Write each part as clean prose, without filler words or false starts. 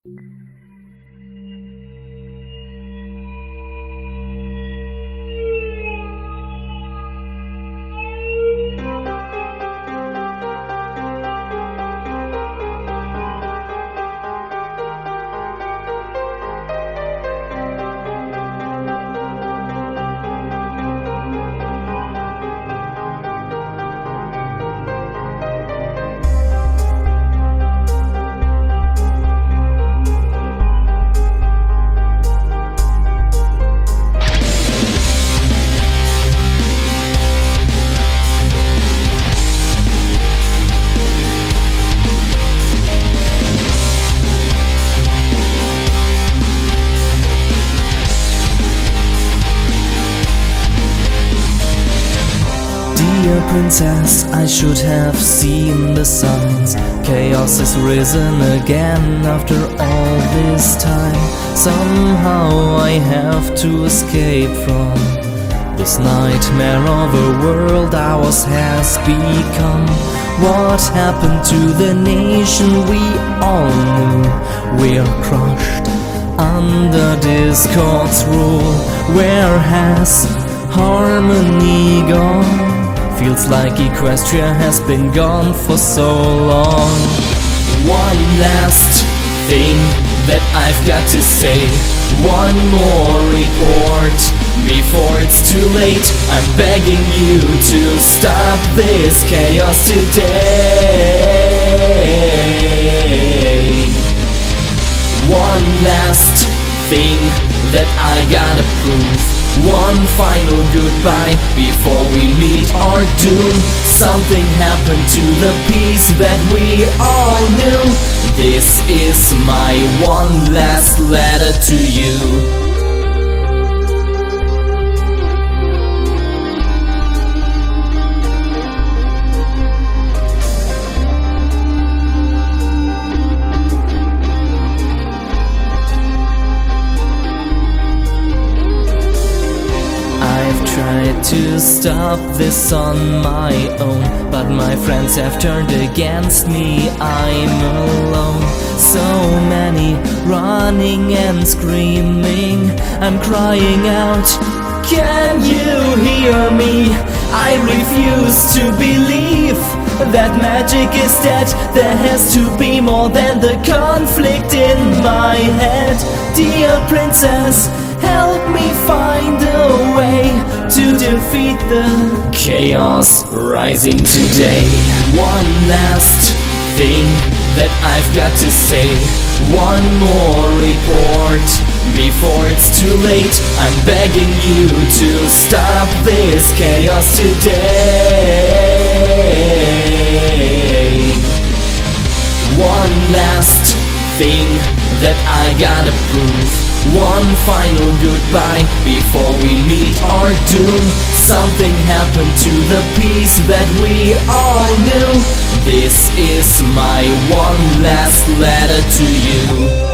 Dear princess, I should have seen the signs. Chaos has risen again after all this time. Somehow I have to escape from this nightmare of a world ours has become. What happened to the nation we all knew? We're crushed under discord's rule. Where has harmony gone? Feels like Equestria has been gone for so long. One last thing that I've got to say. One more report before it's too late. I'm begging you to stop this chaos today. One last thing that I gotta prove. One final goodbye before we meet our doom. Something happened to the peace that we all knew. This is my one last letter to you. Tried to stop this on my own, but my friends have turned against me. I'm alone. So many running and screaming. I'm crying out, can you hear me? I refuse to believe that magic is dead. There has to be more than the conflict in my head. Dear princess, help me find a way to defeat the chaos rising today. One last thing that I've got to say. One more report before it's too late. I'm begging you to stop this chaos today. One last thing that I gotta prove. One final goodbye before we meet our doom. Something happened to the peace that we all knew. This is my one last letter to you.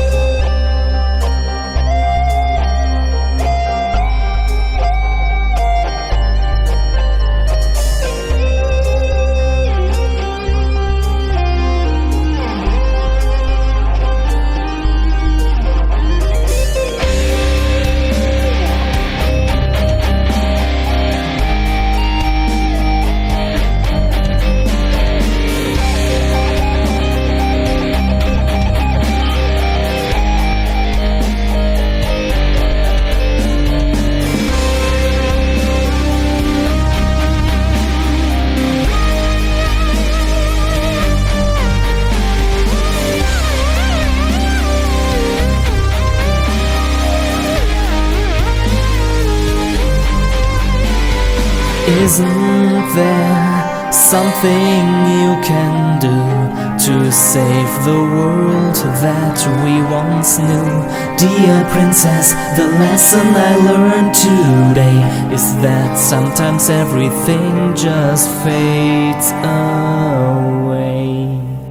Isn't there something you can do to save the world that we once knew? Dear princess, the lesson I learned today is that sometimes everything just fades away.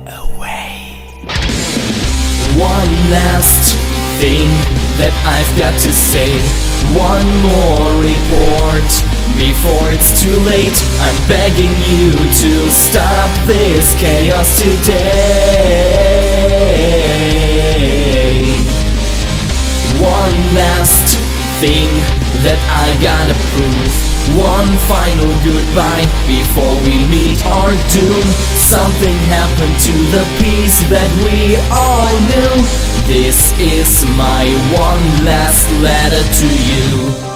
One last thing that I've got to say. One more report before it's too late. I'm begging you to stop this chaos today. thing that I gotta prove. One final goodbye before we meet our doom. Something happened to the peace that we all knew. This is my one last letter to you.